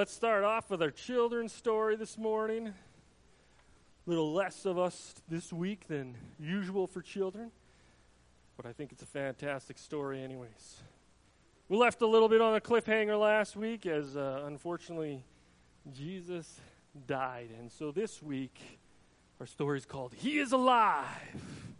let's start off with our children's story this morning. A little less of us this week than usual for children, but I think it's a fantastic story anyways. We left a little bit on a cliffhanger last week as, unfortunately, Jesus died. And so this week, our story is called He is Alive.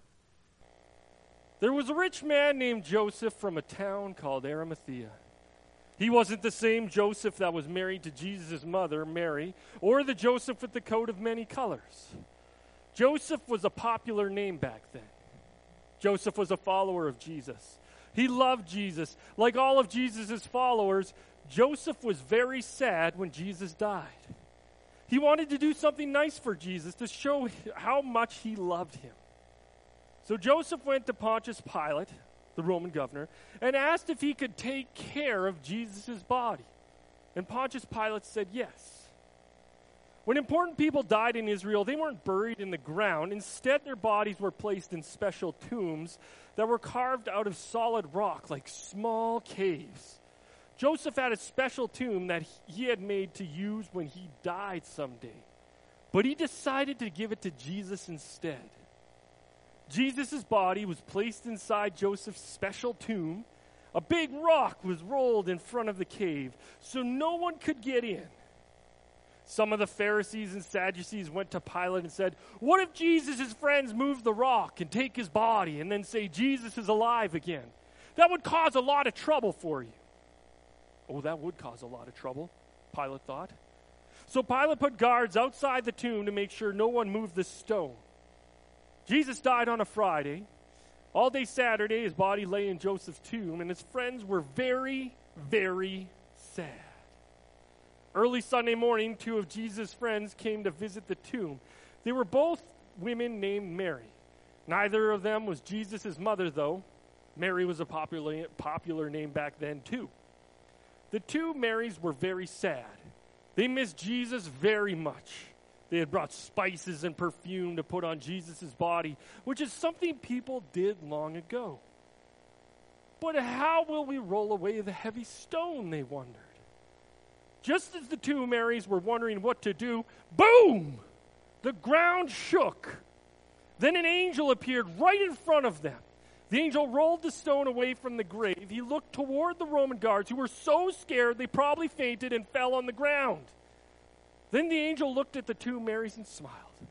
There was a rich man named Joseph from a town called Arimathea. He wasn't the same Joseph that was married to Jesus' mother, Mary, or the Joseph with the coat of many colors. Joseph was a popular name back then. Joseph was a follower of Jesus. He loved Jesus. Like all of Jesus' followers, Joseph was very sad when Jesus died. He wanted to do something nice for Jesus to show how much he loved him. So Joseph went to Pontius Pilate, the Roman governor, and asked if he could take care of Jesus' body. And Pontius Pilate said yes. When important people died in Israel, they weren't buried in the ground. Instead, their bodies were placed in special tombs that were carved out of solid rock, like small caves. Joseph had a special tomb that he had made to use when he died someday. But he decided to give it to Jesus instead. Jesus' body was placed inside Joseph's special tomb. A big rock was rolled in front of the cave, so no one could get in. Some of the Pharisees and Sadducees went to Pilate and said, "What if Jesus' friends move the rock and take his body and then say Jesus is alive again? That would cause a lot of trouble for you." Oh, that would cause a lot of trouble, Pilate thought. So Pilate put guards outside the tomb to make sure no one moved the stone. Jesus died on a Friday. All day Saturday, his body lay in Joseph's tomb, and his friends were very, very sad. Early Sunday morning, two of Jesus' friends came to visit the tomb. They were both women named Mary. Neither of them was Jesus' mother, though. Mary was a popular name back then, too. The two Marys were very sad. They missed Jesus very much. They had brought spices and perfume to put on Jesus' body, which is something people did long ago. But how will we roll away the heavy stone, they wondered. Just as the two Marys were wondering what to do, boom! The ground shook. Then an angel appeared right in front of them. The angel rolled the stone away from the grave. He looked toward the Roman guards, who were so scared they probably fainted and fell on the ground. Then the angel looked at the two Marys and smiled.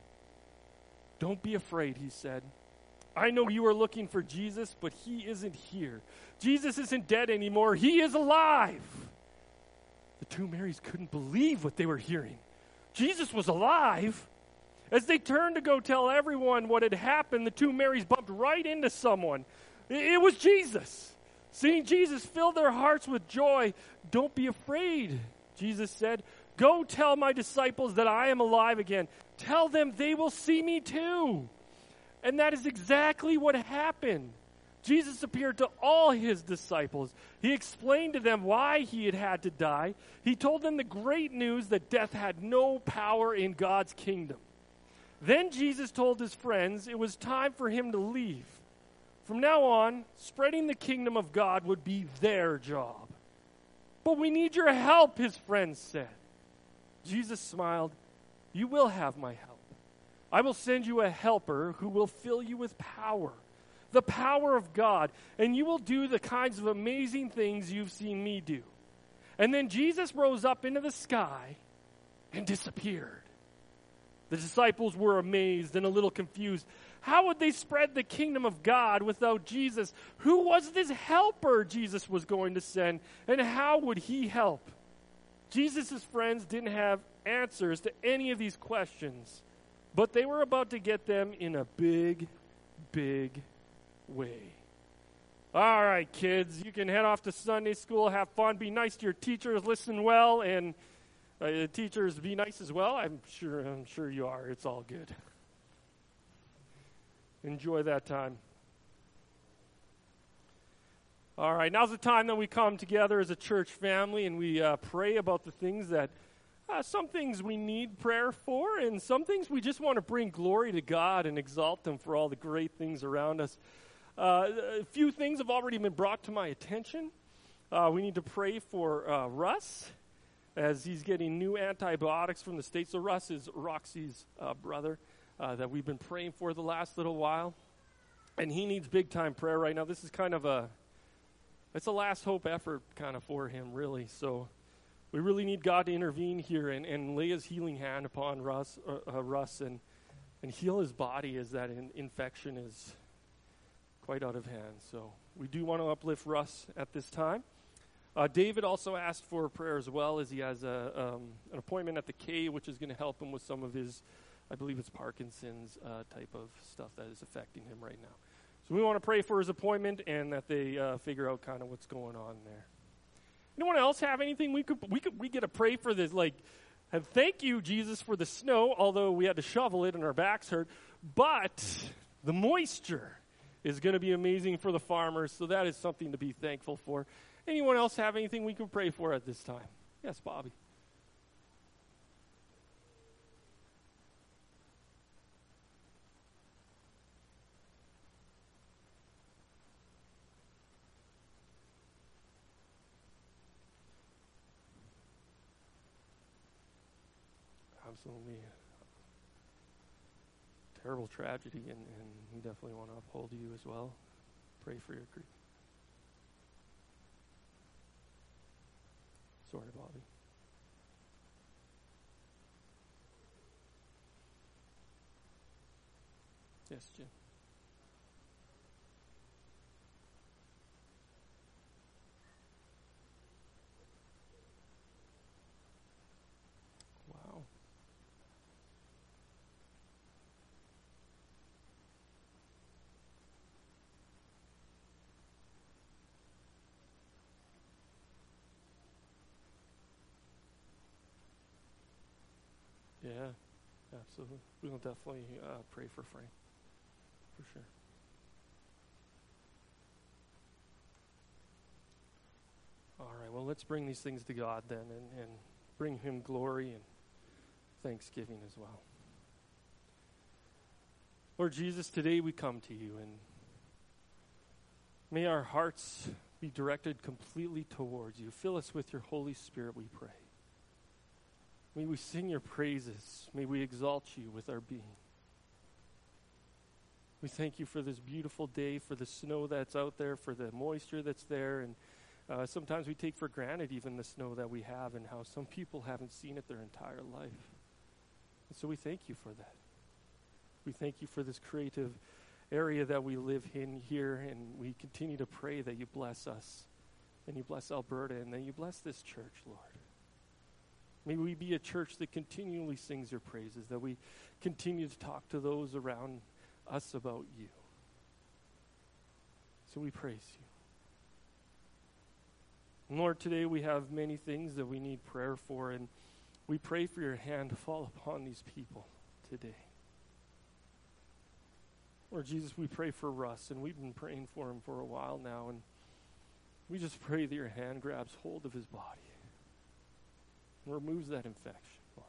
"Don't be afraid," he said. "I know you are looking for Jesus, but he isn't here. Jesus isn't dead anymore. He is alive." The two Marys couldn't believe what they were hearing. Jesus was alive. As they turned to go tell everyone what had happened, the two Marys bumped right into someone. It was Jesus. Seeing Jesus filled their hearts with joy. "Don't be afraid," Jesus said. "Go tell my disciples that I am alive again. Tell them they will see me too." And that is exactly what happened. Jesus appeared to all his disciples. He explained to them why he had to die. He told them the great news that death had no power in God's kingdom. Then Jesus told his friends it was time for him to leave. From now on, spreading the kingdom of God would be their job. "But we need your help," his friends said. Jesus smiled. "You will have my help. I will send you a helper who will fill you with power, the power of God, and you will do the kinds of amazing things you've seen me do." And then Jesus rose up into the sky and disappeared. The disciples were amazed and a little confused. How would they spread the kingdom of God without Jesus? Who was this helper Jesus was going to send, and how would he help? Jesus' friends didn't have answers to any of these questions, but they were about to get them in a big, big way. All right, kids, you can head off to Sunday school, have fun, be nice to your teachers, listen well, and teachers, be nice as well. I'm sure you are. It's all good. Enjoy that time. All right, now's the time that we come together as a church family and we pray about the things that, some things we need prayer for, and some things we just want to bring glory to God and exalt Him for all the great things around us. A few things have already been brought to my attention. We need to pray for Russ. as he's getting new antibiotics from the States. So Russ is Roxy's brother that we've been praying for the last little while. And he needs big-time prayer right now. This is kind of it's a last hope effort kind of for him, really. So we really need God to intervene here and lay his healing hand upon Russ and heal his body as that infection is quite out of hand. So we do want to uplift Russ at this time. David also asked for prayer as well, as he has an appointment at the K, which is going to help him with some of his, I believe it's Parkinson's type of stuff that is affecting him right now. So we want to pray for his appointment and that they figure out kind of what's going on there. Anyone else have anything we get to pray for this? And thank you, Jesus, for the snow, although we had to shovel it and our backs hurt. But the moisture is going to be amazing for the farmers, so that is something to be thankful for. Anyone else have anything we can pray for at this time? Yes, Bobby. Absolutely. Terrible tragedy, and we definitely want to uphold you as well. Pray for your grief. Sorry, Bobby. Yes, Jim. Wow. Yeah, absolutely. We will definitely pray for Frank, for sure. All right, well, let's bring these things to God then and bring him glory and thanksgiving as well. Lord Jesus, today we come to you, and may our hearts be directed completely towards you. Fill us with your Holy Spirit, we pray. May we sing your praises. May we exalt you with our being. We thank you for this beautiful day, for the snow that's out there, for the moisture that's there, and sometimes we take for granted even the snow that we have and how some people haven't seen it their entire life. And so we thank you for that. We thank you for this creative area that we live in here, and we continue to pray that you bless us, and you bless Alberta, and that you bless this church, Lord. May we be a church that continually sings your praises, that we continue to talk to those around us about you. So we praise you. And Lord, today we have many things that we need prayer for, and we pray for your hand to fall upon these people today. Lord Jesus, we pray for Russ, and we've been praying for him for a while now, and we just pray that your hand grabs hold of his body and removes that infection, Lord.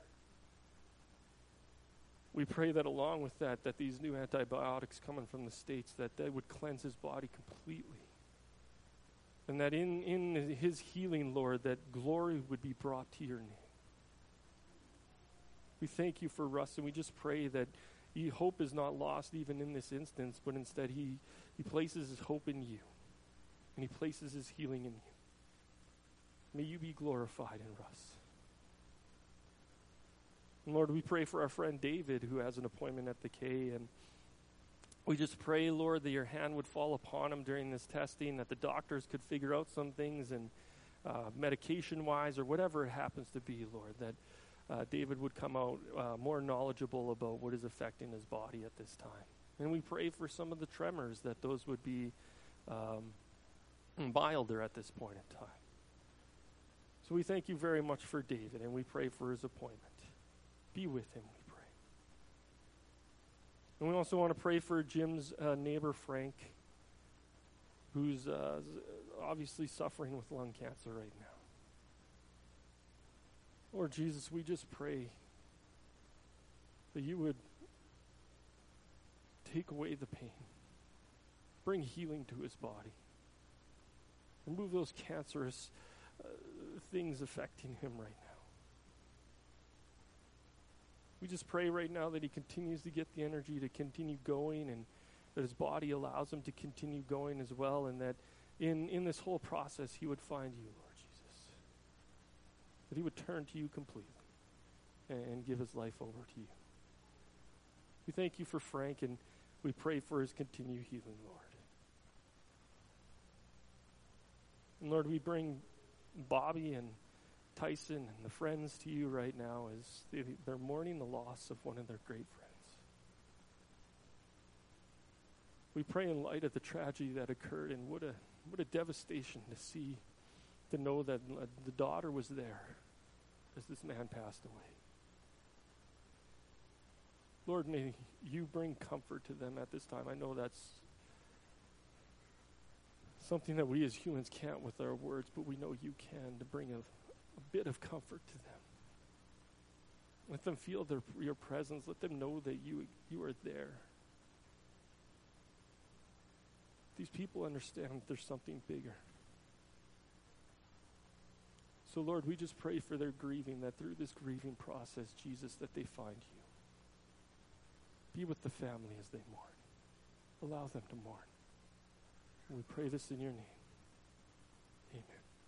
We pray that along with that these new antibiotics coming from the States, that they would cleanse his body completely. And that in his healing, Lord, that glory would be brought to your name. We thank you for Russ, and we just pray that hope is not lost even in this instance, but instead he places his hope in you, and he places his healing in you. May you be glorified in Russ. And Lord, we pray for our friend David, who has an appointment at the K, and we just pray, Lord, that your hand would fall upon him during this testing, that the doctors could figure out some things, and medication-wise or whatever it happens to be, Lord, that David would come out more knowledgeable about what is affecting his body at this time. And we pray for some of the tremors, that those would be milder at this point in time. So we thank you very much for David, and we pray for his appointment. Be with him, we pray. And we also want to pray for Jim's neighbor, Frank, who's obviously suffering with lung cancer right now. Lord Jesus, we just pray that you would take away the pain, bring healing to his body, remove those cancerous things affecting him right now. We just pray right now that he continues to get the energy to continue going, and that his body allows him to continue going as well, and that in this whole process he would find you, Lord Jesus. That he would turn to you completely and give his life over to you. We thank you for Frank, and we pray for his continued healing, Lord. And Lord, we bring Bobby and Tyson and the friends to you right now as they're mourning the loss of one of their great friends. We pray in light of the tragedy that occurred, and what a devastation to know that the daughter was there as this man passed away. Lord, may you bring comfort to them at this time. I know that's something that we as humans can't with our words, but we know you can, to bring a bit of comfort to them. Let them feel your presence. Let them know that you are there. These people understand that there's something bigger. So Lord, we just pray for their grieving, that through this grieving process, Jesus, that they find you. Be with the family as they mourn. Allow them to mourn. And we pray this in your name. Amen.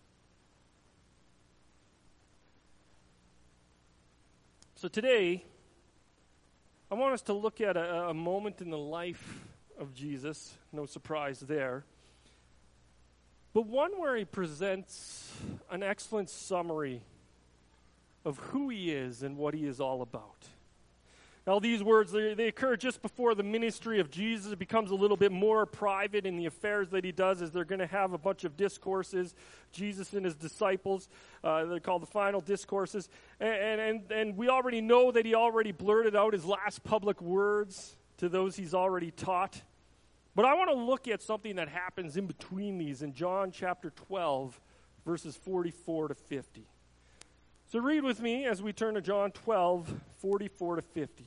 So today, I want us to look at a moment in the life of Jesus. No surprise there. But one where he presents an excellent summary of who he is and what he is all about. Now, these words, they occur just before the ministry of Jesus. It becomes a little bit more private in the affairs that he does, as they're going to have a bunch of discourses, Jesus and his disciples. They're called the final discourses. And we already know that he already blurted out his last public words to those he's already taught. But I want to look at something that happens in between these in John chapter 12, verses 44 to 50. So read with me as we turn to John 12, 44 to 50.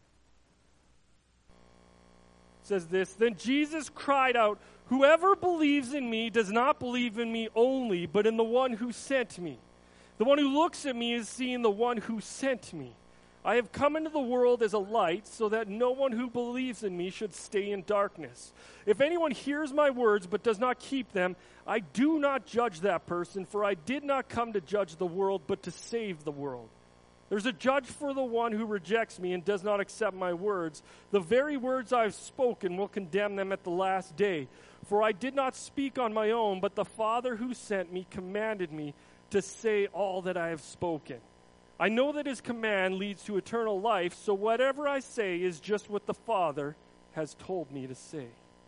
It says this, "Then Jesus cried out, 'Whoever believes in me does not believe in me only, but in the one who sent me. The one who looks at me is seeing the one who sent me. I have come into the world as a light, so that no one who believes in me should stay in darkness. If anyone hears my words but does not keep them, I do not judge that person, for I did not come to judge the world, but to save the world. There's a judge for the one who rejects me and does not accept my words. The very words I have spoken will condemn them at the last day. For I did not speak on my own, but the Father who sent me commanded me to say all that I have spoken. I know that his command leads to eternal life, so whatever I say is just what the Father has told me to say.'"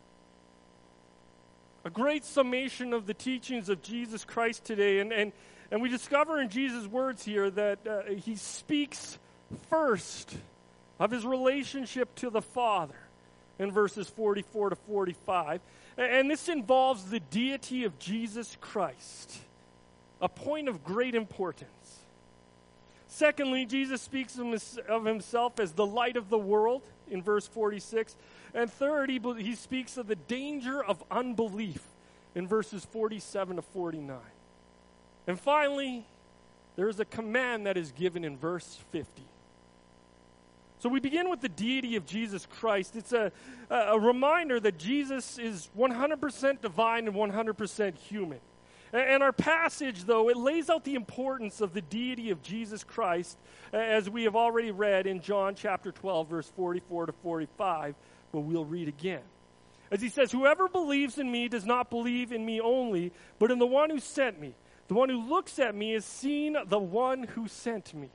A great summation of the teachings of Jesus Christ today, and we discover in Jesus' words here that he speaks first of his relationship to the Father in verses 44 to 45. And this involves the deity of Jesus Christ, a point of great importance. Secondly, Jesus speaks of himself as the light of the world in verse 46. And third, he speaks of the danger of unbelief in verses 47 to 49. And finally, there is a command that is given in verse 50. So we begin with the deity of Jesus Christ. It's a reminder that Jesus is 100% divine and 100% human. And our passage, though, it lays out the importance of the deity of Jesus Christ, as we have already read in John chapter 12, verse 44 to 45, but we'll read again. As he says, "Whoever believes in me does not believe in me only, but in the one who sent me. The one who looks at me has seen the one who sent me."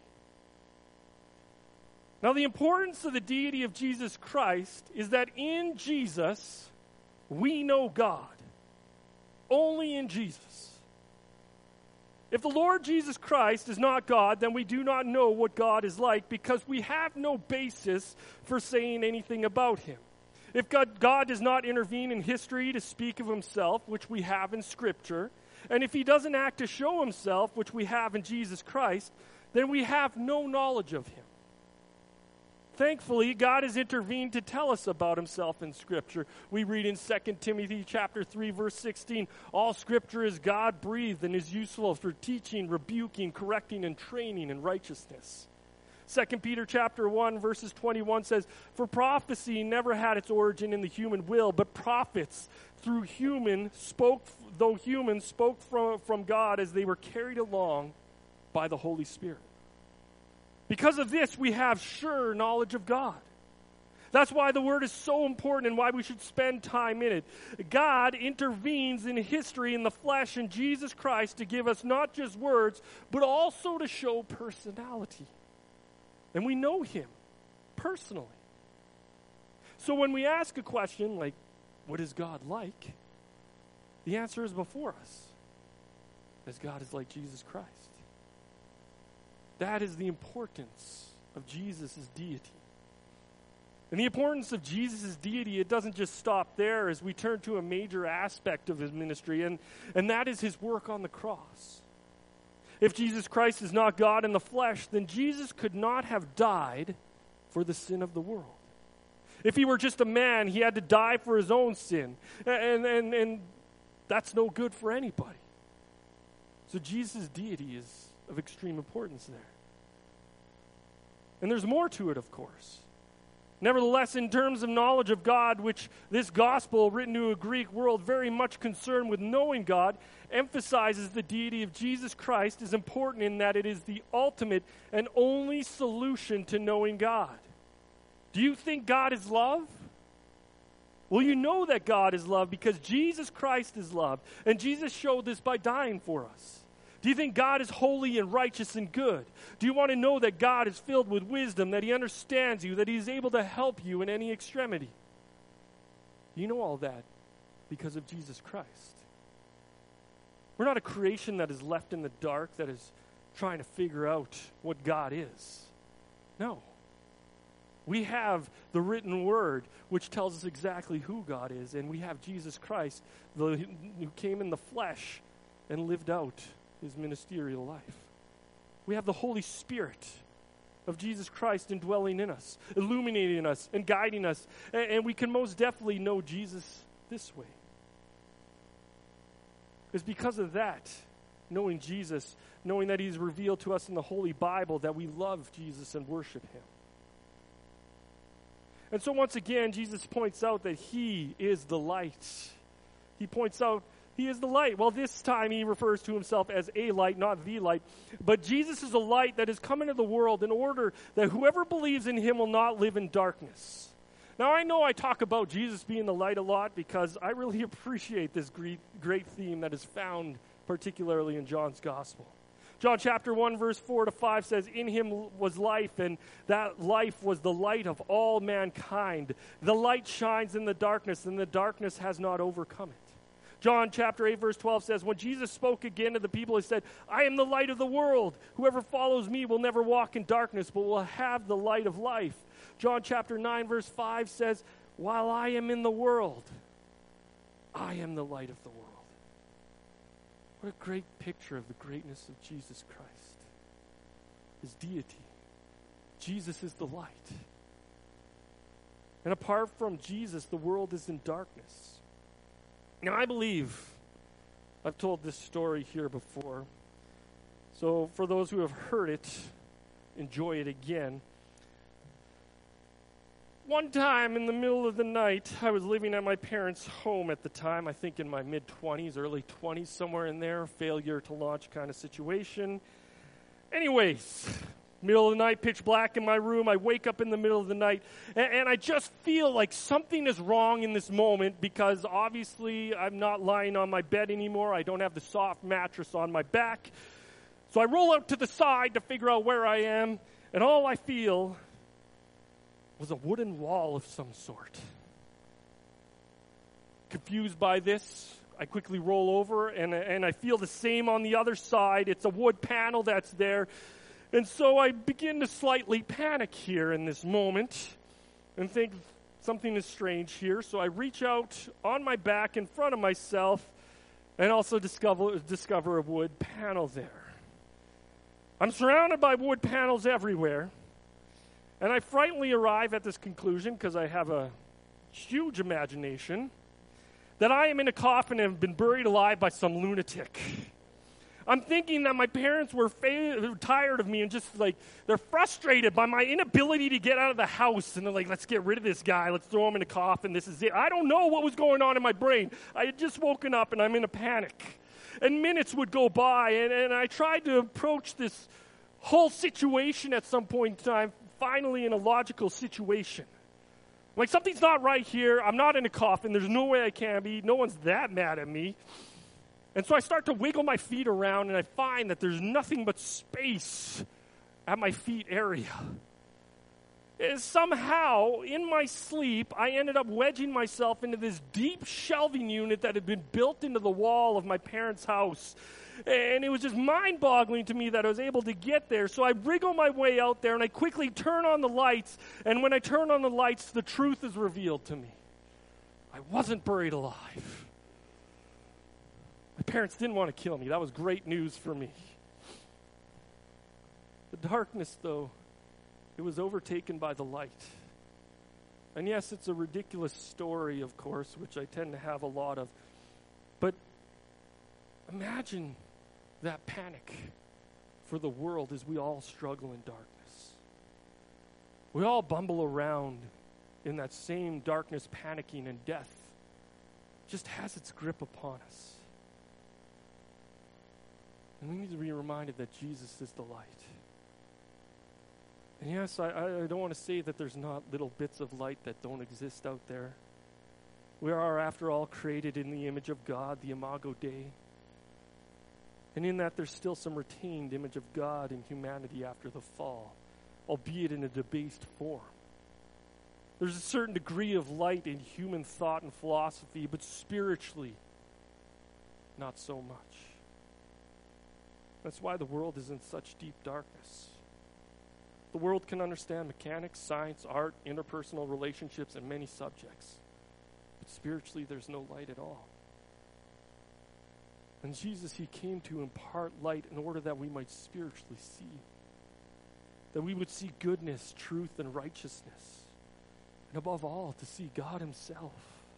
Now, the importance of the deity of Jesus Christ is that in Jesus, we know God. Only in Jesus. If the Lord Jesus Christ is not God, then we do not know what God is like, because we have no basis for saying anything about him. If God does not intervene in history to speak of himself, which we have in Scripture, and if he doesn't act to show himself, which we have in Jesus Christ, then we have no knowledge of him. Thankfully, God has intervened to tell us about himself in Scripture. We read in 2 Timothy chapter 3, verse 16, "All Scripture is God-breathed and is useful for teaching, rebuking, correcting, and training in righteousness, 2 Peter chapter 1, verses 21 says, "For prophecy never had its origin in the human will, but prophets though humans spoke from God as they were carried along by the Holy Spirit." Because of this, we have sure knowledge of God. That's why the Word is so important and why we should spend time in it. God intervenes in history in the flesh in Jesus Christ to give us not just words, but also to show personality. And we know Him personally. So when we ask a question like, what is God like? The answer is before us. As God is like Jesus Christ. That is the importance of Jesus' deity. And the importance of Jesus' deity, it doesn't just stop there as we turn to a major aspect of His ministry, and that is His work on the cross. If Jesus Christ is not God in the flesh, then Jesus could not have died for the sin of the world. If He were just a man, He had to die for His own sin. And that's no good for anybody. So Jesus' deity is of extreme importance there. And there's more to it, of course. Nevertheless, in terms of knowledge of God, which this gospel, written to a Greek world very much concerned with knowing God, emphasizes the deity of Jesus Christ is important in that it is the ultimate and only solution to knowing God. Do you think God is love? Well, you know that God is love because Jesus Christ is love. And Jesus showed this by dying for us. Do you think God is holy and righteous and good? Do you want to know that God is filled with wisdom, that He understands you, that He is able to help you in any extremity? You know all that because of Jesus Christ. We're not a creation that is left in the dark, that is trying to figure out what God is. No. We have the written word, which tells us exactly who God is, and we have Jesus Christ, who came in the flesh and lived out His ministerial life. We have the Holy Spirit of Jesus Christ indwelling in us, illuminating us and guiding us, and we can most definitely know Jesus this way. It's because of that, knowing Jesus, knowing that He's revealed to us in the Holy Bible, that we love Jesus and worship Him. And so once again, Jesus points out that He is the light. He points out He is the light. Well, this time He refers to Himself as a light, not the light. But Jesus is a light that has come into the world in order that whoever believes in Him will not live in darkness. Now, I know I talk about Jesus being the light a lot because I really appreciate this great theme that is found particularly in John's Gospel. John chapter 1, verse 4 to 5 says, "In Him was life, and that life was the light of all mankind. The light shines in the darkness, and the darkness has not overcome it." John chapter 8, verse 12 says, "When Jesus spoke again to the people, He said, 'I am the light of the world. Whoever follows me will never walk in darkness, but will have the light of life.' John chapter 9, verse 5 says, 'While I am in the world, I am the light of the world.'" What a great picture of the greatness of Jesus Christ. His deity. Jesus is the light. And apart from Jesus, the world is in darkness. Now, I believe I've told this story here before. So for those who have heard it, enjoy it again. One time in the middle of the night, I was living at my parents' home at the time, I think in my mid-20s, early 20s, somewhere in there, failure to launch kind of situation. Anyways, middle of the night, pitch black in my room. I wake up in the middle of the night, and I just feel like something is wrong in this moment because obviously I'm not lying on my bed anymore. I don't have the soft mattress on my back. So I roll out to the side to figure out where I am, and all I feel was a wooden wall of some sort. Confused by this, I quickly roll over, and I feel the same on the other side. It's a wood panel that's there. And so I begin to slightly panic here in this moment and think something is strange here. So I reach out on my back in front of myself and also discover a wood panel there. I'm surrounded by wood panels everywhere. And I frighteningly arrive at this conclusion, because I have a huge imagination, that I am in a coffin and have been buried alive by some lunatic. I'm thinking that my parents were tired of me and just like, they're frustrated by my inability to get out of the house. And they're like, let's get rid of this guy. Let's throw him in a coffin. This is it. I don't know what was going on in my brain. I had just woken up and I'm in a panic. And minutes would go by and I tried to approach this whole situation at some point in time, finally in a logical situation. Like, something's not right here. I'm not in a coffin. There's no way I can be. No one's that mad at me. And so I start to wiggle my feet around, and I find that there's nothing but space at my feet area. And somehow, in my sleep, I ended up wedging myself into this deep shelving unit that had been built into the wall of my parents' house. And it was just mind-boggling to me that I was able to get there. So I wriggle my way out there, and I quickly turn on the lights. And when I turn on the lights, the truth is revealed to me. I wasn't buried alive. My parents didn't want to kill me. That was great news for me. The darkness, though, it was overtaken by the light. And yes, it's a ridiculous story, of course, which I tend to have a lot of. But imagine that panic for the world as we all struggle in darkness. We all bumble around in that same darkness, panicking, and death just has its grip upon us. And we need to be reminded that Jesus is the light. And yes, I don't want to say that there's not little bits of light that don't exist out there. We are, after all, created in the image of God, the Imago Dei. And in that, there's still some retained image of God in humanity after the fall, albeit in a debased form. There's a certain degree of light in human thought and philosophy, but spiritually, not so much. That's why the world is in such deep darkness. The world can understand mechanics, science, art, interpersonal relationships, and many subjects. But spiritually, there's no light at all. And Jesus, he came to impart light in order that we might spiritually see. That we would see goodness, truth, and righteousness. And above all, to see God himself.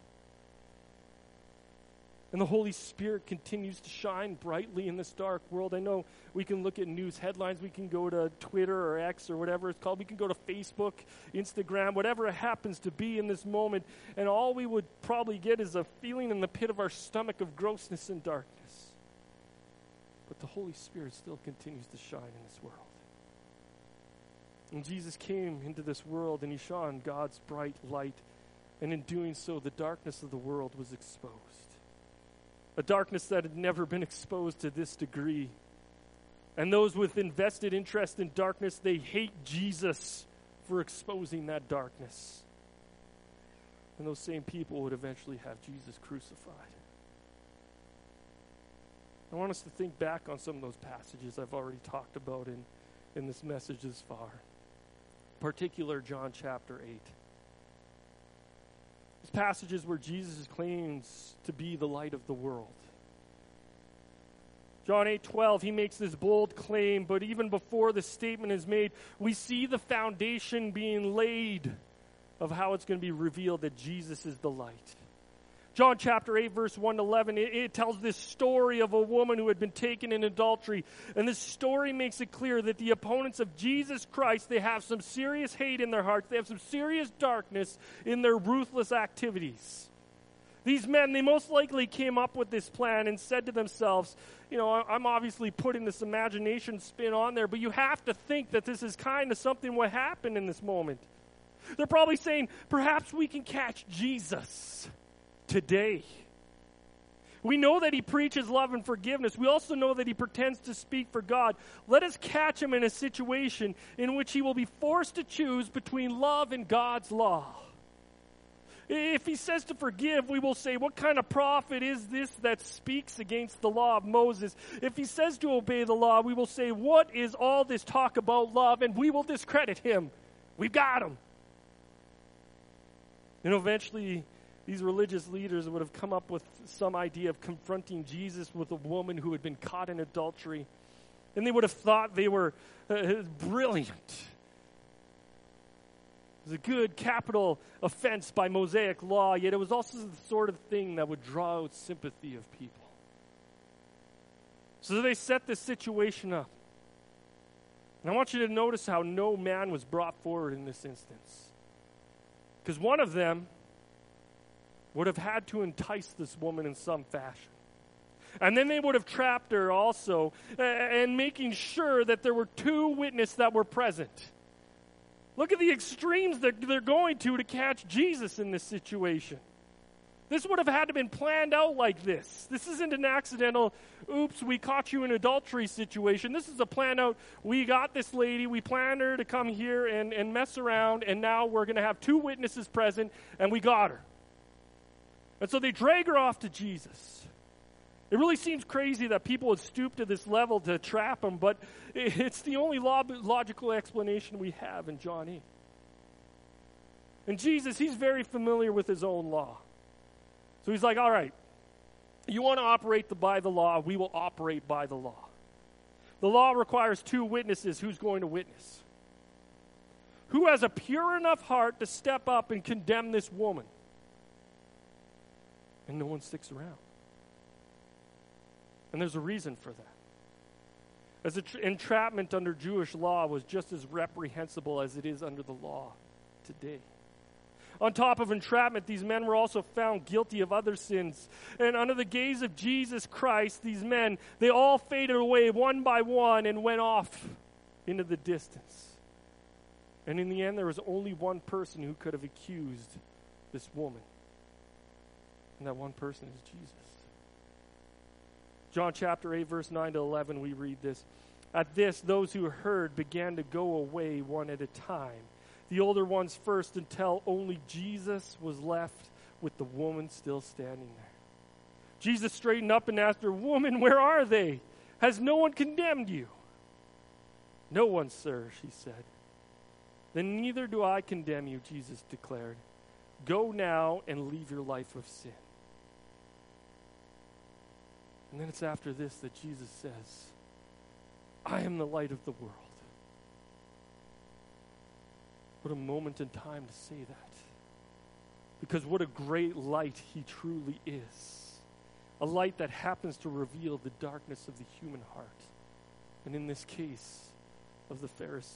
And the Holy Spirit continues to shine brightly in this dark world. I know we can look at news headlines. We can go to Twitter or X or whatever it's called. We can go to Facebook, Instagram, whatever it happens to be in this moment. And all we would probably get is a feeling in the pit of our stomach of grossness and darkness. But the Holy Spirit still continues to shine in this world. And Jesus came into this world and he shone God's bright light. And in doing so, the darkness of the world was exposed. A darkness that had never been exposed to this degree. And those with invested interest in darkness, they hate Jesus for exposing that darkness. And those same people would eventually have Jesus crucified. I want us to think back on some of those passages I've already talked about in this message this far. In particular, John chapter 8. These passages where Jesus claims to be the light of the world. John 8:12, he makes this bold claim, but even before the statement is made, we see the foundation being laid of how it's going to be revealed that Jesus is the light. John chapter 8, verse 1 to 11, it tells this story of a woman who had been taken in adultery. And this story makes it clear that the opponents of Jesus Christ, they have some serious hate in their hearts. They have some serious darkness in their ruthless activities. These men, they most likely came up with this plan and said to themselves, you know, I'm obviously putting this imagination spin on there, but you have to think that this is kind of something what happened in this moment. They're probably saying, perhaps we can catch Jesus today. We know that he preaches love and forgiveness. We also know that he pretends to speak for God. Let us catch him in a situation in which he will be forced to choose between love and God's law. If he says to forgive, we will say, what kind of prophet is this that speaks against the law of Moses? If he says to obey the law, we will say, what is all this talk about love? And we will discredit him. We've got him. And eventually, these religious leaders would have come up with some idea of confronting Jesus with a woman who had been caught in adultery. And they would have thought they were brilliant. It was a good capital offense by Mosaic law, yet it was also the sort of thing that would draw out sympathy of people. So they set this situation up. And I want you to notice how no man was brought forward in this instance. Because one of them would have had to entice this woman in some fashion. And then they would have trapped her also, and making sure that there were two witnesses that were present. Look at the extremes that they're going to catch Jesus in this situation. This would have had to have been planned out like this. This isn't an accidental, oops, we caught you in an adultery situation. This is a plan out, we got this lady, we planned her to come here and mess around, and now we're going to have two witnesses present, and we got her. And so they drag her off to Jesus. It really seems crazy that people would stoop to this level to trap him, but it's the only logical explanation we have in John 8. And Jesus, he's very familiar with his own law. So he's like, all right, you want to operate by the law, we will operate by the law. The law requires two witnesses. Who's going to witness? Who has a pure enough heart to step up and condemn this woman? And no one sticks around. And there's a reason for that. As entrapment under Jewish law was just as reprehensible as it is under the law today. On top of entrapment, these men were also found guilty of other sins. And under the gaze of Jesus Christ, these men, they all faded away one by one and went off into the distance. And in the end, there was only one person who could have accused this woman. And that one person is Jesus. John chapter 8, verse 9 to 11, we read this. At this, those who heard began to go away one at a time. The older ones first, until only Jesus was left with the woman still standing there. Jesus straightened up and asked her, "Woman, where are they? Has no one condemned you?" "No one, sir," she said. "Then neither do I condemn you," Jesus declared. "Go now and leave your life of sin." And then it's after this that Jesus says, "I am the light of the world." What a moment in time to say that. Because what a great light he truly is. A light that happens to reveal the darkness of the human heart. And in this case, of the Pharisees.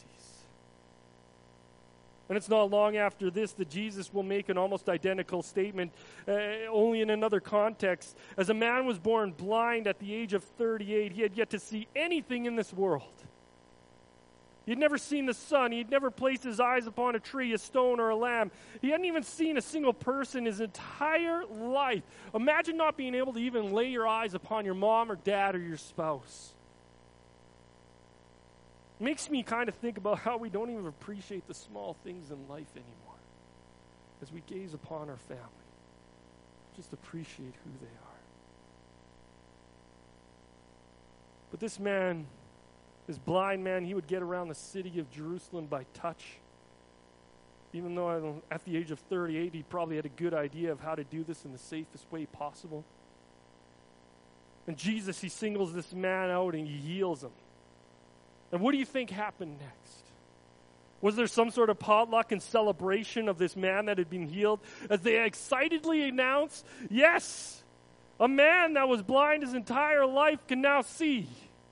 And it's not long after this that Jesus will make an almost identical statement, only in another context. As a man was born blind at the age of 38, he had yet to see anything in this world. He'd never seen the sun. He'd never placed his eyes upon a tree, a stone, or a lamb. He hadn't even seen a single person his entire life. Imagine not being able to even lay your eyes upon your mom or dad or your spouse. It makes me kind of think about how we don't even appreciate the small things in life anymore. As we gaze upon our family, just appreciate who they are. But this man, this blind man, he would get around the city of Jerusalem by touch. Even though at the age of 38, he probably had a good idea of how to do this in the safest way possible. And Jesus, he singles this man out and he heals him. And what do you think happened next? Was there some sort of potluck and celebration of this man that had been healed as they excitedly announced, yes, a man that was blind his entire life can now see?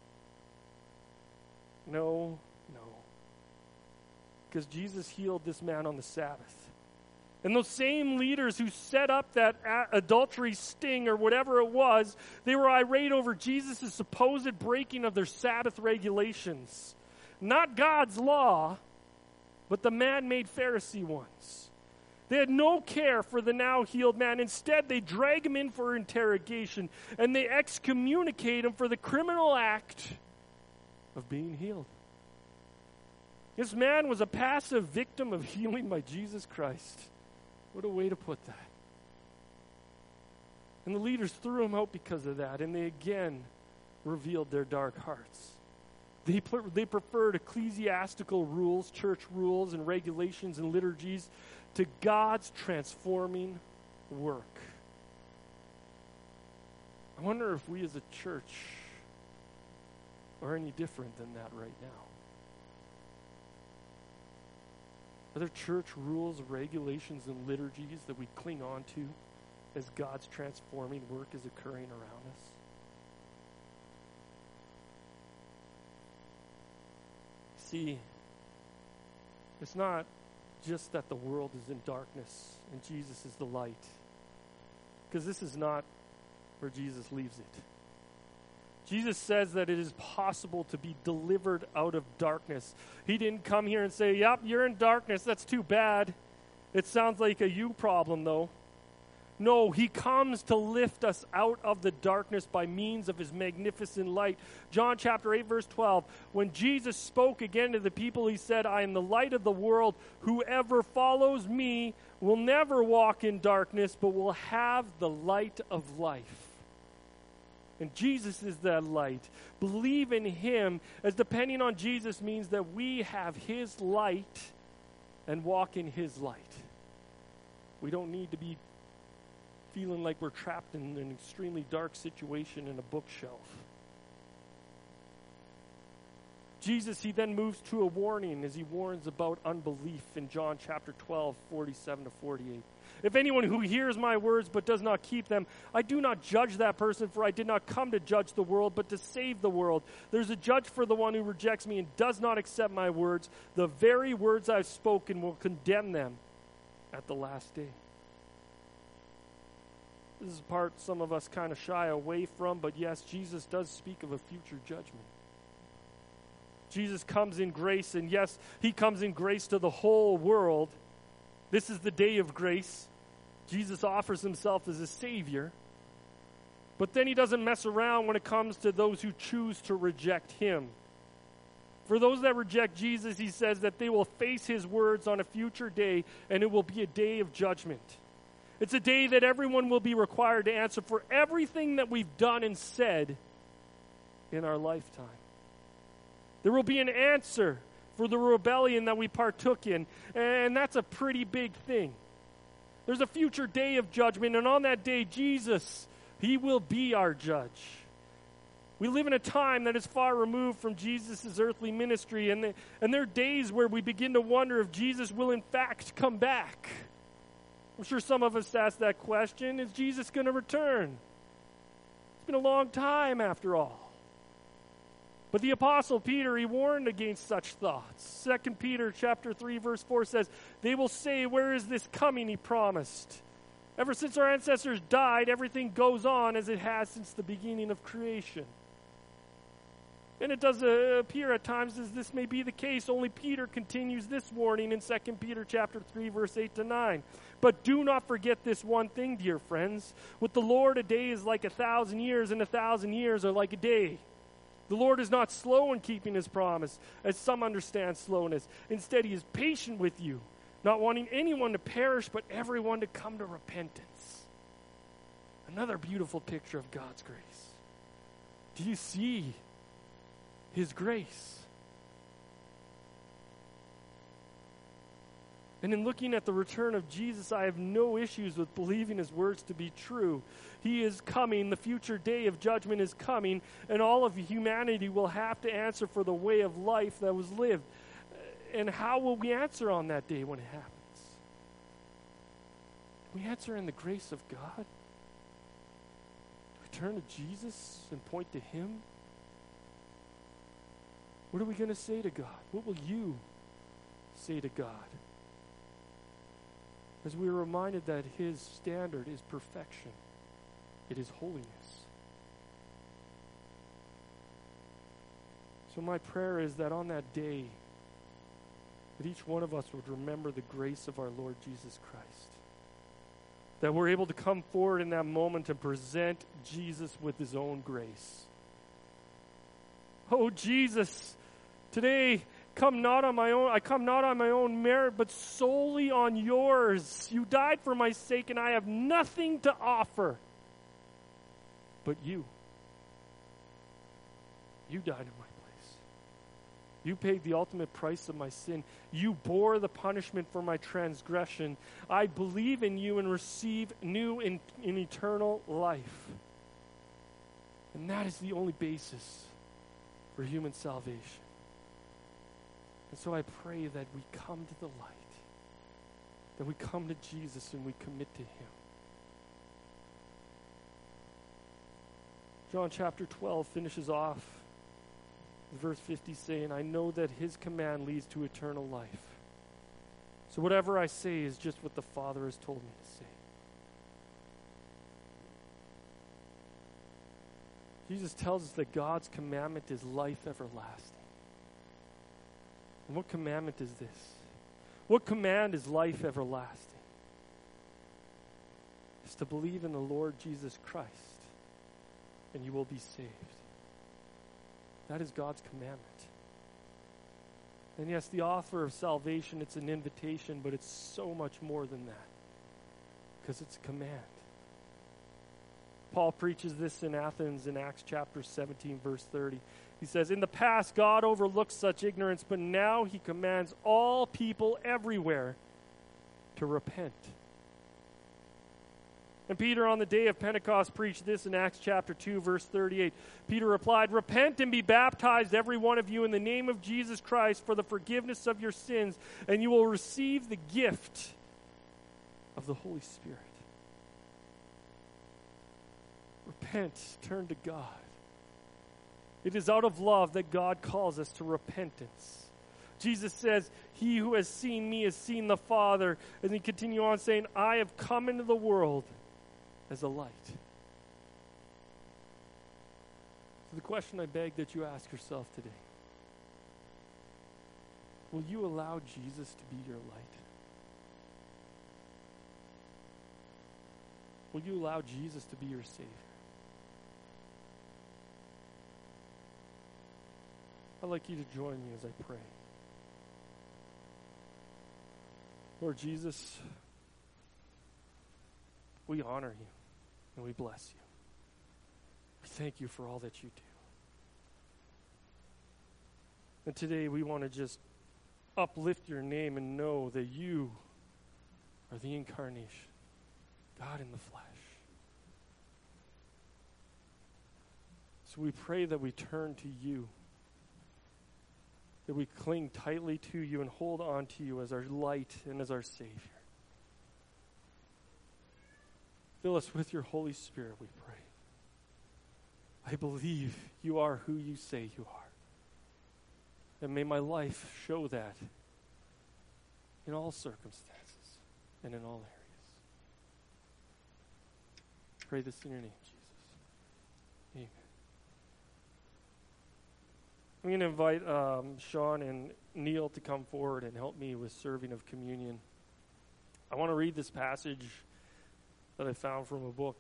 No. Because Jesus healed this man on the Sabbath. And those same leaders who set up that adultery sting or whatever it was, they were irate over Jesus' supposed breaking of their Sabbath regulations. Not God's law, but the man-made Pharisee ones. They had no care for the now healed man. Instead, they drag him in for interrogation, and they excommunicate him for the criminal act of being healed. This man was a passive victim of healing by Jesus Christ. What a way to put that. And the leaders threw him out because of that, and they again revealed their dark hearts. They preferred ecclesiastical rules, church rules, and regulations and liturgies to God's transforming work. I wonder if we as a church are any different than that right now. Are there church rules, regulations, and liturgies that we cling on to as God's transforming work is occurring around us? See, it's not just that the world is in darkness and Jesus is the light, because this is not where Jesus leaves it. Jesus says that it is possible to be delivered out of darkness. He didn't come here and say, yep, you're in darkness, that's too bad. It sounds like a you problem, though. No, he comes to lift us out of the darkness by means of his magnificent light. John chapter 8, verse 12. When Jesus spoke again to the people, he said, I am the light of the world. Whoever follows me will never walk in darkness, but will have the light of life. And Jesus is that light. Believe in him, as depending on Jesus means that we have his light and walk in his light. We don't need to be feeling like we're trapped in an extremely dark situation in a bookshelf. Jesus, he then moves to a warning as he warns about unbelief in John chapter 12, 47 to 48. If anyone who hears my words but does not keep them, I do not judge that person, for I did not come to judge the world, but to save the world. There's a judge for the one who rejects me and does not accept my words. The very words I've spoken will condemn them at the last day. This is a part some of us kind of shy away from, but yes, Jesus does speak of a future judgment. Jesus comes in grace, and yes, he comes in grace to the whole world. This is the day of grace. Jesus offers himself as a Savior. But then he doesn't mess around when it comes to those who choose to reject him. For those that reject Jesus, he says that they will face his words on a future day, and it will be a day of judgment. It's a day that everyone will be required to answer for everything that we've done and said in our lifetime. There will be an answer for the rebellion that we partook in, and that's a pretty big thing. There's a future day of judgment, and on that day, Jesus, he will be our judge. We live in a time that is far removed from Jesus' earthly ministry, and there are days where we begin to wonder if Jesus will in fact come back. I'm sure some of us ask that question, is Jesus going to return? It's been a long time after all. But the Apostle Peter, he warned against such thoughts. 2 Peter chapter 3, verse 4 says, they will say, where is this coming he promised? Ever since our ancestors died, everything goes on as it has since the beginning of creation. And it does appear at times as this may be the case. Only Peter continues this warning in 2 Peter chapter 3, verse 8 to 9. But do not forget this one thing, dear friends. With the Lord, a day is like 1,000 years, and 1,000 years are like a day. The Lord is not slow in keeping his promise, as some understand slowness. Instead, he is patient with you, not wanting anyone to perish, but everyone to come to repentance. Another beautiful picture of God's grace. Do you see his grace? And in looking at the return of Jesus, I have no issues with believing his words to be true. He is coming. The future day of judgment is coming, and all of humanity will have to answer for the way of life that was lived. And how will we answer on that day when it happens? We answer in the grace of God. Do we turn to Jesus and point to him? What are we going to say to God? What will you say to God? As we are reminded that his standard is perfection. It is holiness. So my prayer is that on that day, that each one of us would remember the grace of our Lord Jesus Christ. That we're able to come forward in that moment and present Jesus with his own grace. Oh, Jesus, today, I come not on my own merit, but solely on yours. You died for my sake, and I have nothing to offer but you. You died in my place. You paid the ultimate price of my sin. You bore the punishment for my transgression. I believe in you and receive new and eternal life. And that is the only basis for human salvation. And so I pray that we come to the light, that we come to Jesus and we commit to him. John chapter 12 finishes off Verse 50 saying, I know that his command leads to eternal life. So whatever I say is just what the Father has told me to say. Jesus tells us that God's commandment is life everlasting. And what commandment is this? What command is life everlasting? It's to believe in the Lord Jesus Christ, and you will be saved. That is God's commandment. And yes, the offer of salvation, it's an invitation, but it's so much more than that, because it's a command. Paul preaches this in Athens in Acts chapter 17, verse 30. He says, in the past, God overlooked such ignorance, but now he commands all people everywhere to repent. And Peter on the day of Pentecost preached this in Acts chapter 2, verse 38. Peter replied, repent and be baptized, every one of you, in the name of Jesus Christ for the forgiveness of your sins, and you will receive the gift of the Holy Spirit. Repent, turn to God. It is out of love that God calls us to repentance. Jesus says, he who has seen me has seen the Father. And he continues on saying, I have come into the world as a light. So the question I beg that you ask yourself today, will you allow Jesus to be your light? Will you allow Jesus to be your Savior? I'd like you to join me as I pray. Lord Jesus, we honor you and we bless you. We thank you for all that you do. And today we want to just uplift your name and know that you are the incarnation, God in the flesh. So we pray that we turn to you, that we cling tightly to you and hold on to you as our light and as our Savior. Fill us with your Holy Spirit, we pray. I believe you are who you say you are. And may my life show that in all circumstances and in all areas. Pray this in your name, Jesus. Amen. I'm going to invite Sean and Neil to come forward and help me with serving of communion. I want to read this passage that I found from a book.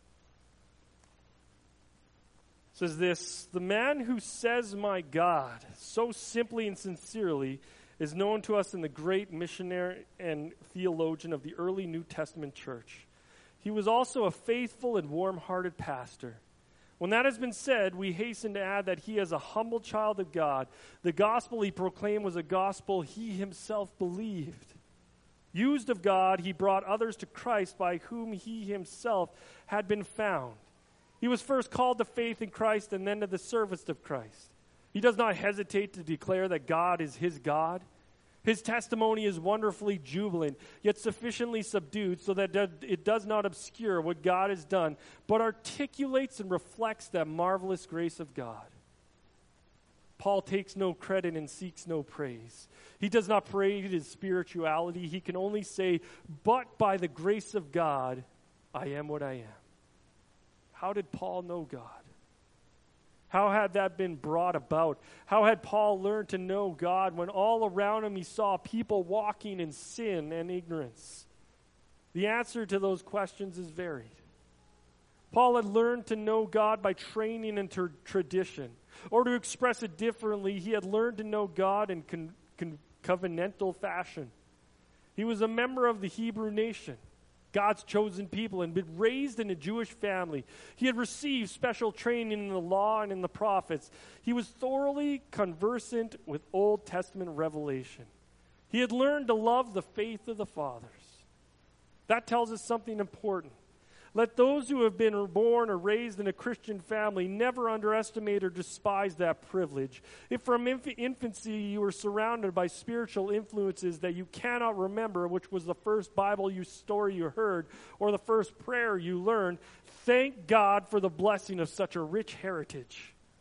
It says this, the man who says, my God, so simply and sincerely, is known to us in the great missionary and theologian of the early New Testament church. He was also a faithful and warm-hearted pastor. When that has been said, we hasten to add that he is a humble child of God. The gospel he proclaimed was a gospel he himself believed. Used of God, he brought others to Christ by whom he himself had been found. He was first called to faith in Christ and then to the service of Christ. He does not hesitate to declare that God is his God. His testimony is wonderfully jubilant, yet sufficiently subdued so that it does not obscure what God has done, but articulates and reflects that marvelous grace of God. Paul takes no credit and seeks no praise. He does not praise his spirituality. He can only say, but by the grace of God, I am what I am. How did Paul know God? How had that been brought about? How had Paul learned to know God when all around him he saw people walking in sin and ignorance? The answer to those questions is varied. Paul had learned to know God by training and tradition. Or to express it differently, he had learned to know God in covenantal fashion. He was a member of the Hebrew nation, God's chosen people, and been raised in a Jewish family. He had received special training in the law and in the prophets. He was thoroughly conversant with Old Testament revelation. He had learned to love the faith of the fathers. That tells us something important. Let those who have been born or raised in a Christian family never underestimate or despise that privilege. If from infancy you were surrounded by spiritual influences that you cannot remember, which was the first Bible story you heard or the first prayer you learned, thank God for the blessing of such a rich heritage.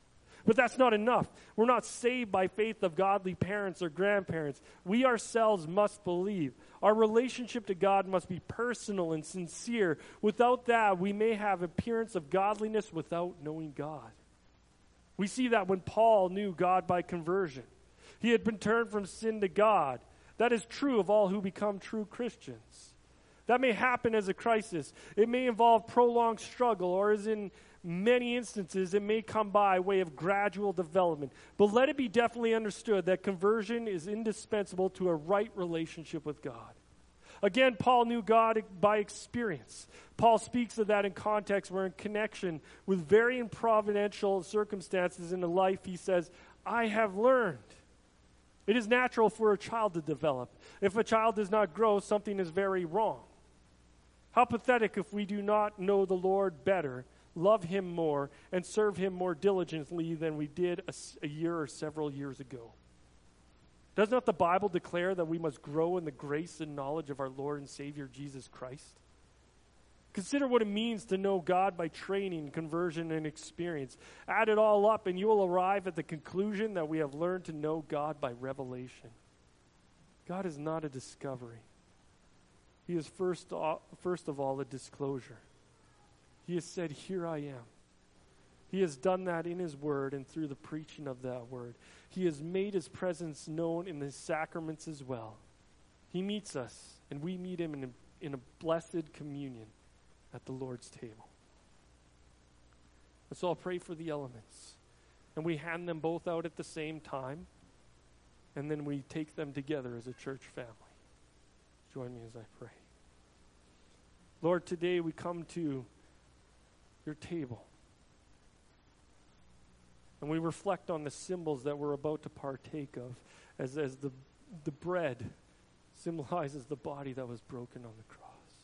But that's not enough. We're not saved by faith of godly parents or grandparents. We ourselves must believe. Our relationship to God must be personal and sincere. Without that, we may have appearance of godliness without knowing God. We see that when Paul knew God by conversion. He had been turned from sin to God. That is true of all who become true Christians. That may happen as a crisis. It may involve prolonged struggle, or as in many instances, it may come by way of gradual development. But let it be definitely understood that conversion is indispensable to a right relationship with God. Again, Paul knew God by experience. Paul speaks of that in context where in connection with varying providential circumstances in the life, he says, I have learned. It is natural for a child to develop. If a child does not grow, something is very wrong. How pathetic if we do not know the Lord better, love him more, and serve him more diligently than we did a year or several years ago. Does not the Bible declare that we must grow in the grace and knowledge of our Lord and Savior Jesus Christ? Consider what it means to know God by training, conversion, and experience. Add it all up, and you will arrive at the conclusion that we have learned to know God by revelation. God is not a discovery. He is first of all a disclosure. He has said, here I am. He has done that in his word and through the preaching of that word. He has made his presence known in the sacraments as well. He meets us, and we meet him in a blessed communion at the Lord's table. And so I'll pray for the elements. And we hand them both out at the same time, and then we take them together as a church family. Join me as I pray. Lord, today we come to your table. And we reflect on the symbols that we're about to partake of as the bread symbolizes the body that was broken on the cross.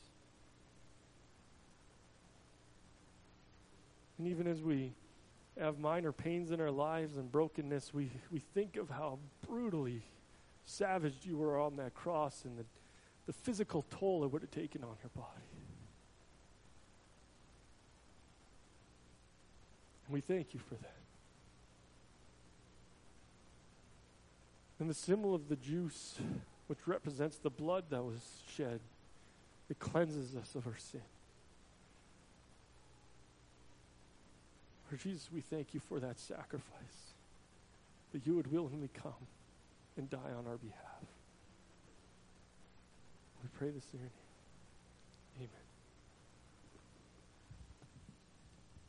And even as we have minor pains in our lives and brokenness, we think of how brutally savaged you were on that cross and the physical toll it would have taken on your body. And we thank you for that. And the symbol of the juice, which represents the blood that was shed, it cleanses us of our sin. Lord Jesus, we thank you for that sacrifice, that you would willingly come and die on our behalf. We pray this in your name.